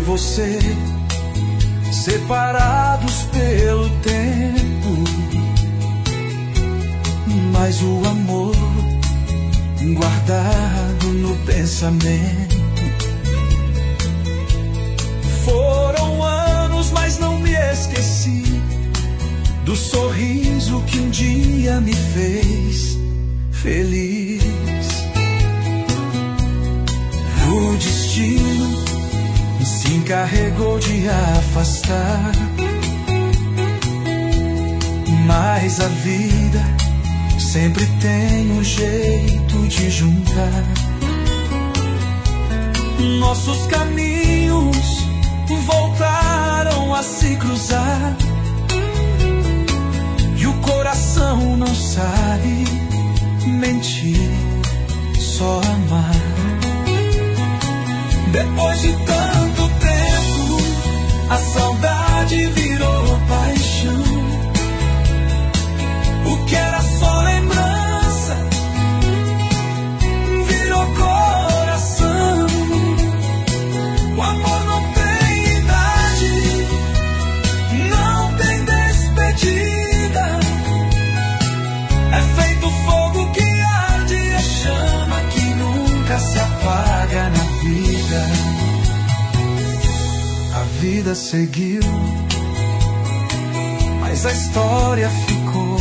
você, separados pelo tempo, mas o amor guardado no pensamento. Foram anos, mas não me esqueci do sorriso que um dia me fez feliz. O destino se encarregou de afastar, mas a vida sempre tem um jeito de juntar. Nossos caminhos voltaram a se cruzar, e o coração não sabe mentir, só amar. Depois de tanto tempo, a saudade virou paixão. O que era só lembrança virou coração. O amor não tem idade, não tem despedida. É feito fogo que arde, é chama que nunca se apaga na vida. A vida seguiu, mas a história ficou.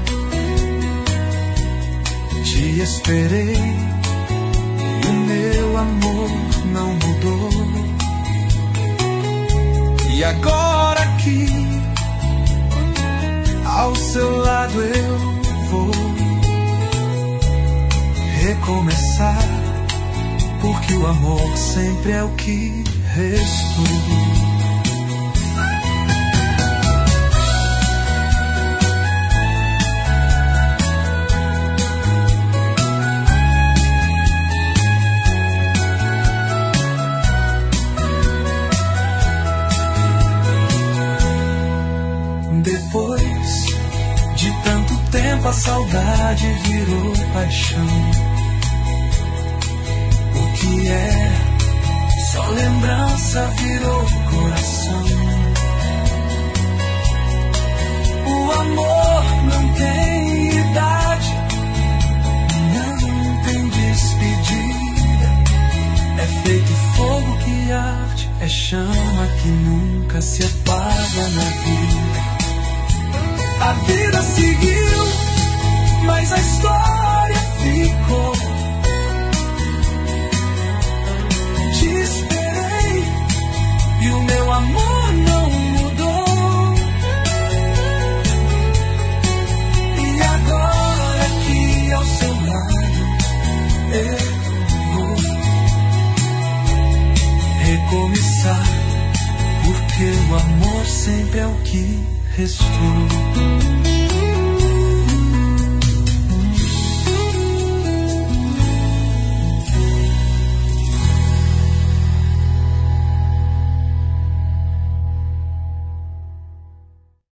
Te esperei e o meu amor não mudou. E agora aqui, ao seu lado eu vou recomeçar, porque o amor sempre é o que restou. Depois de tanto tempo, a saudade virou paixão. O que é só lembrança virou coração. O amor não tem idade, não tem despedida. É feito fogo que arde, é chama que nunca se apaga na vida. A vida seguiu, mas a história ficou. Te esperei e o meu amor não mudou. E agora aqui ao seu lado eu vou recomeçar, porque o amor sempre é o que restou.